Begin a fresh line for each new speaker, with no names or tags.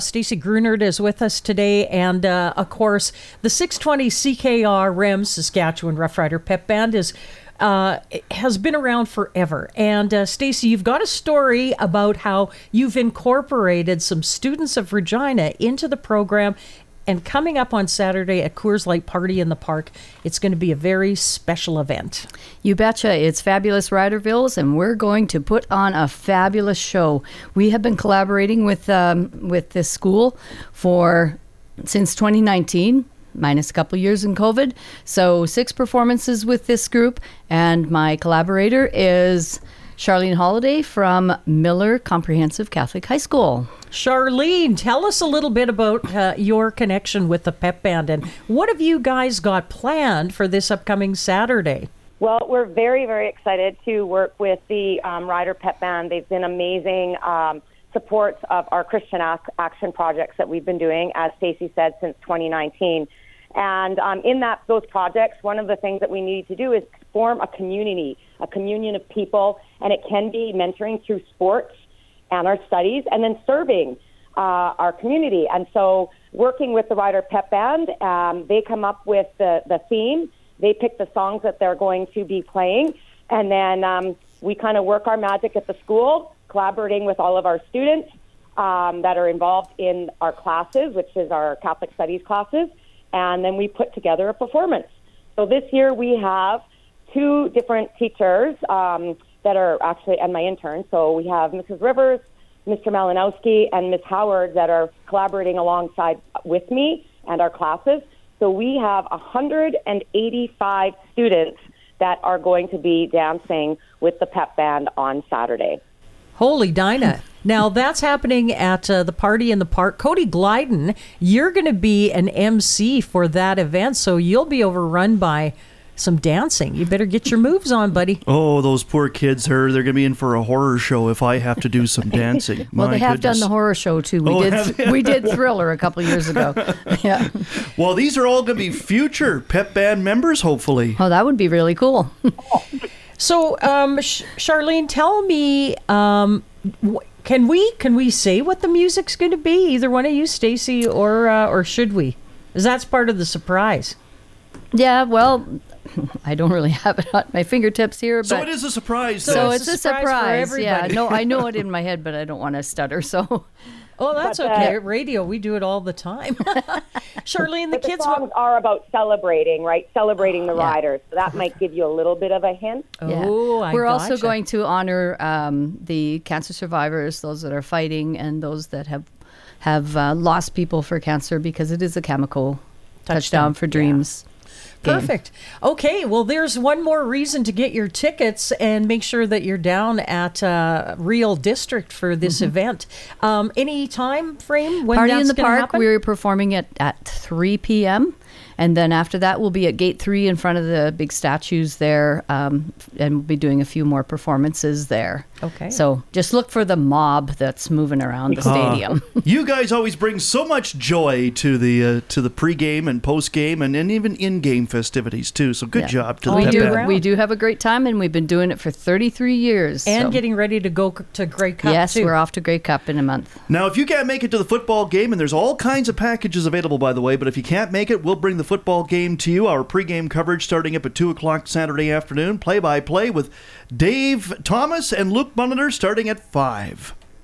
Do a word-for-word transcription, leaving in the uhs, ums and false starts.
Stacey Grunert is with us today, and uh, of course, the six twenty C K R R E M Saskatchewan Rough Rider Pep Band is uh, has been around forever. And uh, Stacey, you've got a story about how you've incorporated some students of Regina into the program. And coming up on Saturday at Coors Light Party in the Park, it's going to be a very special event.
You betcha. It's Fabulous Ridervilles, and we're going to put on a fabulous show. We have been collaborating with um, with this school for since twenty nineteen, minus a couple years in COVID. So six performances with this group, and my collaborator is Charlene Holiday from Miller Comprehensive Catholic High School.
Charlene, tell us a little bit about uh, your connection with the Pep Band, and what have you guys got planned for this upcoming Saturday?
Well, we're very, very excited to work with the um, Rider Pep Band. They've been amazing um, supports of our Christian ac- action projects that we've been doing, as Stacey said, since twenty nineteen. And um, in that those projects, one of the things that we need to do is form a community, a communion of people, and it can be mentoring through sports and our studies, and then serving uh, our community. And so working with the Rider Pep Band, um, they come up with the, the theme, they pick the songs that they're going to be playing, and then um, we kind of work our magic at the school, collaborating with all of our students um, that are involved in our classes, which is our Catholic Studies classes, and then we put together a performance. So this year we have two different teachers um, that are actually, and my intern. So we have Missus Rivers, Mister Malinowski, and Miz Howard that are collaborating alongside with me and our classes. So we have one hundred eighty-five students that are going to be dancing with the Pep Band on Saturday.
Holy Dinah. Now, that's happening at uh, the Party in the Park. Cody Glyden, you're going to be an M C for that event, so you'll be overrun by some dancing. You better get your moves on, buddy.
Oh, those poor kids are they're going to be in for a horror show if I have to do some dancing.
Well,
My
they have
goodness.
done the horror show too. We
Oh,
did
have they?
we did Thriller a couple years ago. Yeah.
Well, these are all going to be future Pep Band members, hopefully.
Oh, that would be really cool.
So, um, Sh- Charlene, tell me, um, wh- can we can we say what the music's going to be? Either one of you, Stacey, or uh, or should we? Because that's part of the surprise.
Yeah, well, I don't really have it at my fingertips here, but
So it is a surprise.
so
then.
it's,
It's a
a
surprise for
surprise. Yeah,
everybody.
no, I know it in my head, but I don't want to stutter. So,
Oh, that's
But, uh,
okay. Radio, we do it all the time. Charlene, the
But the
kids.
songs are about celebrating, right? Celebrating the
Yeah.
riders. So that might give you a little bit of a hint.
yeah.
Oh, I
we're also
gotcha.
going to honor um, the cancer survivors, those that are fighting, and those that have have uh, lost people for cancer, because it is a chemical touchdown,
Touchdown,
for
yeah.
dreams. game.
Perfect. Okay, well, there's one more reason to get your tickets and make sure that you're down at uh, Real District for this
Mm-hmm.
event. Um, any time frame when
Party
that's
in the
gonna
Park,
happen?
we're performing it at three p.m. And then after that, we'll be at Gate three in front of the big statues there, um, and we'll be doing a few more performances there.
Okay.
So just look for the mob that's moving around the stadium.
You guys always bring so much joy to the uh, to the pregame and postgame and, and even in-game festivities too. So good
Yeah.
job to the
we
Pep
do.
Band.
We do have a great time, and we've been doing it for thirty-three years.
and
so-
getting ready to go c- to Grey Cup,
Yes,
too.
we're off to Grey Cup in a month.
Now, if you can't make it to the football game, and there's all kinds of packages available, by the way, but if you can't make it, we'll bring the football game to you. Our pregame coverage starting up at two o'clock Saturday afternoon. Play-by-play with Dave Thomas and Luke Molitor starting at five.